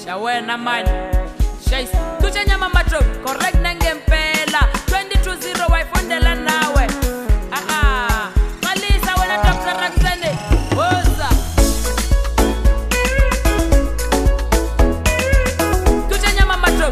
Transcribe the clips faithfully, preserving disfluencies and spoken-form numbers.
Shawena man. Shays. Tuche nyama matro. Correct nangempela. twenty-two zero waifundela nawe. Ah ah. Malisa wena Doctor Raxene. Woza. Tuche nyama matro.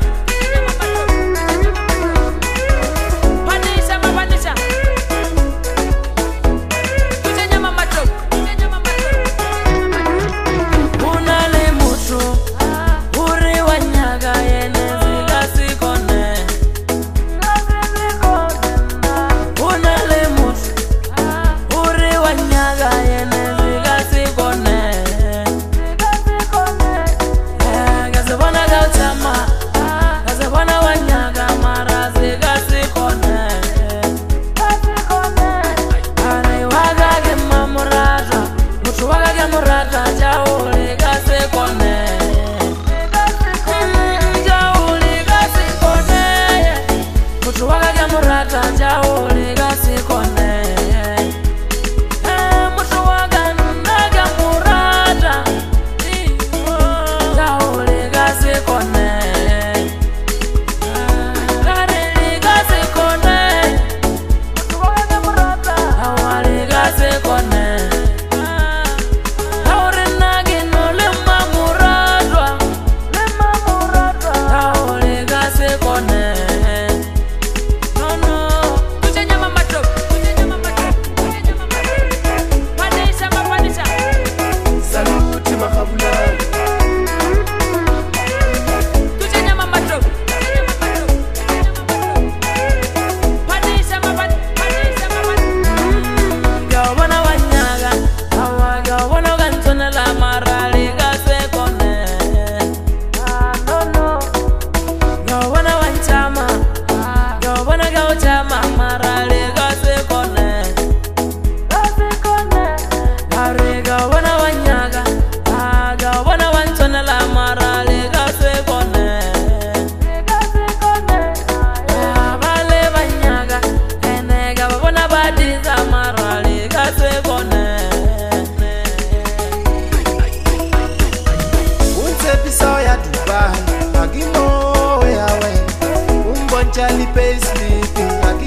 Charlie Pay sleeping,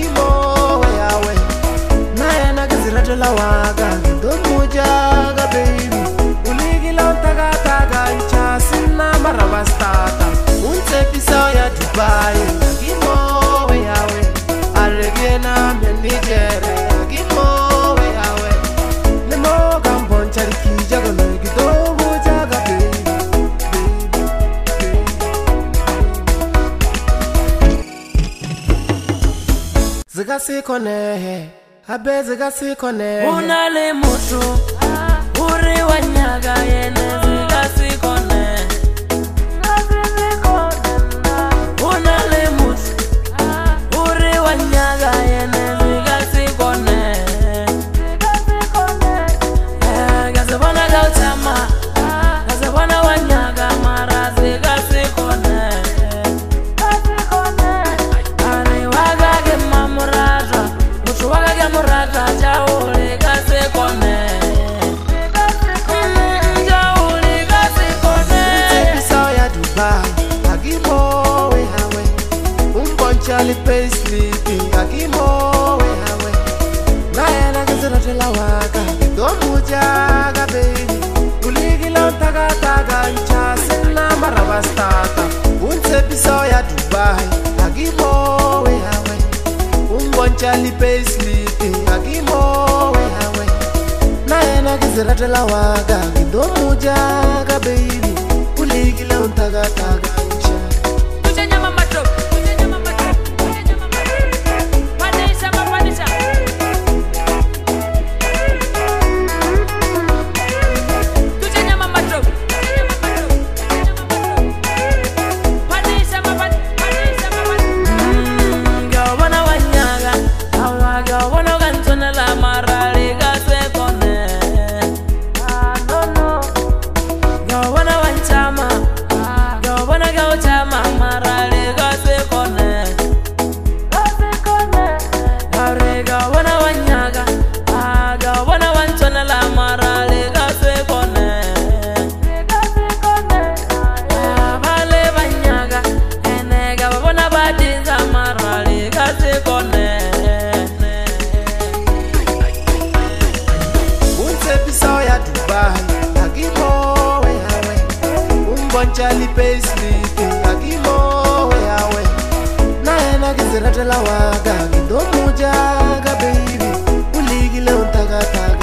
Akimo yawe. Naya gazirata la waga, domu jaga baby. Uligi la taga taga, ichasina maravastata. Unse pisa ya Dubai, Akimo yawe. Aregena menigere, Akimo yawe. Nemo gambon chariki jaga lagi domu jaga baby. Zika sikone, abe zika sikone. Unale mutu, uri wanyaga yene zika sikone. Unale mutu, uri wanyaga yene zika sikone. Gazabana gautama, gazabana wanyaga mara zika sikone. Murata jaule gase kone, jaule gase kone. Pisa ya Dubai, Akimo we hawe. Umbon Charlie Pay sleeping, Akimo we hawe. Naya na gazirata la waga, domu jaga baby. Uligi la taga taga, ichasina maravastata. Unse pisa ya Dubai, Akimo we hawe. Umbon Charlie Pay sleeping, Akimo we hawe. Naya na gazirata la waga, domu jaga baby. Uligi la taga taga. Tuche nyama matro, tuche nyama matro, tuche nyama matro. Panisha mapanisha. Tuche nyama matro, tuche nyama matro, tuche nyama matro. Panisha mapani, panisha mapani. Gawana wanyaga, awa gawana gantona la marali gase kone. Ah no no. Gawana wanchama, gawana umbonchali payslip ngakimo we awe naena kiziratela waka ngidomujaga baby uligile untagataga